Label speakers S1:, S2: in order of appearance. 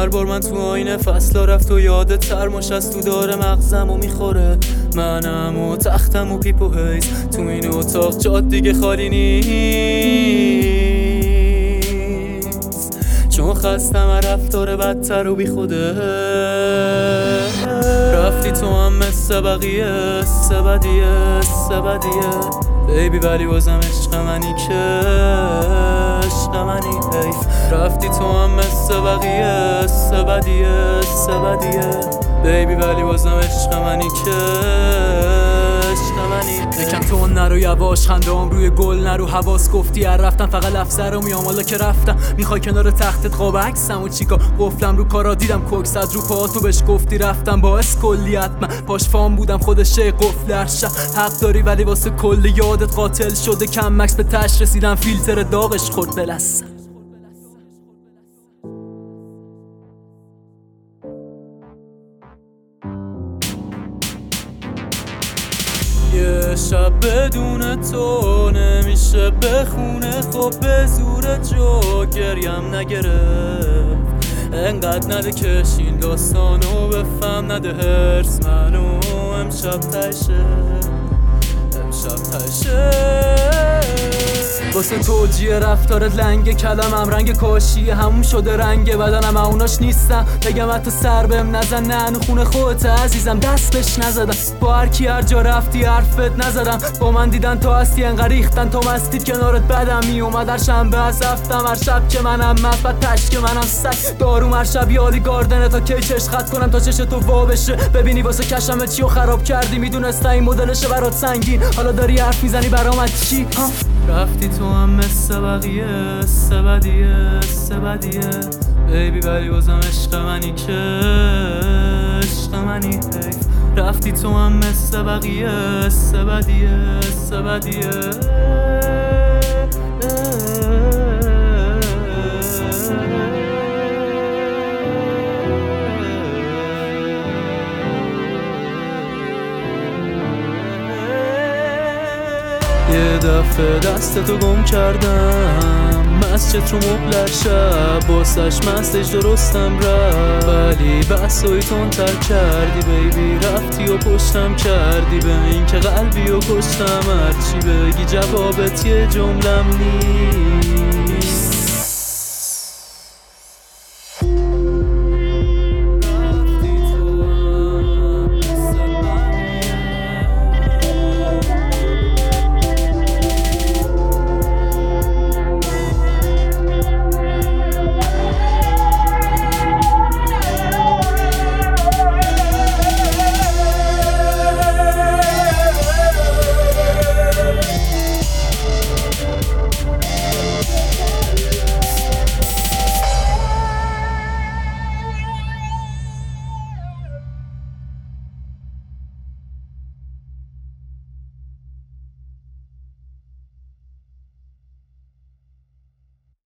S1: هر بار من تو آینه فصلا رفت و یادت سرماش از تو داره مغزم و میخوره. منم و تختم و پیپ و حیز تو این اتاق جاد دیگه خالی نیست، چون خستم رفتار بدتر و بی خوده. رفتی تو هم مثل بقیه سبدیه بیبی، ولی بازم عشق منی که عشق منی حیف. رفتی تو هم مثل بقیه سبدیه بیبی، ولی بازم عشق منی که عشق منی. یکم تو نرو یواش خندام روی گل نرو حواس گفتی هر رفتم فقط لفظه رو میام حالا که رفتم. میخوای کنار تختت خواب عکسم و چیکار قفلم رو کارا دیدم کوکس از رو پاهاتو بهش گفتی رفتم باعث کلیت من پاش فام بودم خودشه قفل هرشب. حق داری ولی واسه کل یادت قاتل شده کم مکس به تش رسیدم فیلتر داغش خورد بلسم. یه شب بدون تو نمیشه بخونه، خب به زور جو گریم نگرفت. انقدر نده کشین داستانو بفهم، نده هرس منو امشب تشه واسه توجیه رفتارت لنگ کلمم رنگ کاشیه همون شده رنگ بدنم اوناش نیستم. بگم حتی سر بهم نزن نه خونه خودت عزیزم دست بهش نزدم. با هر کی هر جا رفتی حرفت نزدم، با من دیدن تو هستی انقدر ریختن تو مستید کنارت بدم میومد. هر شنبه از رفتم هر شب که منم مست و تش که منم سگ داروم هر شب یالی گاردنه تا کی چش خط کنم تا چش تو وا بشه. ببینی واسه کشمت چیو خراب کردی میدونسته این مدلشه برات سنگین، حالا داری حرف میزنی برام چی ها؟ رفتی تو هم مثل بقیه سبدیه بیبی، ولی بازم عشق منی که عشق منی حیف. رفتی تو هم مثل بقیه سبدیه یه دفعه دستتو گم کردم مسجد رو مبلر شب باسش مستش درستم رفت، ولی بحثای تندتر کردی بیبی رفتی و پشتم کردی به این که قلبی و کشتم. هرچی بگی جوابت یه جملم نیست.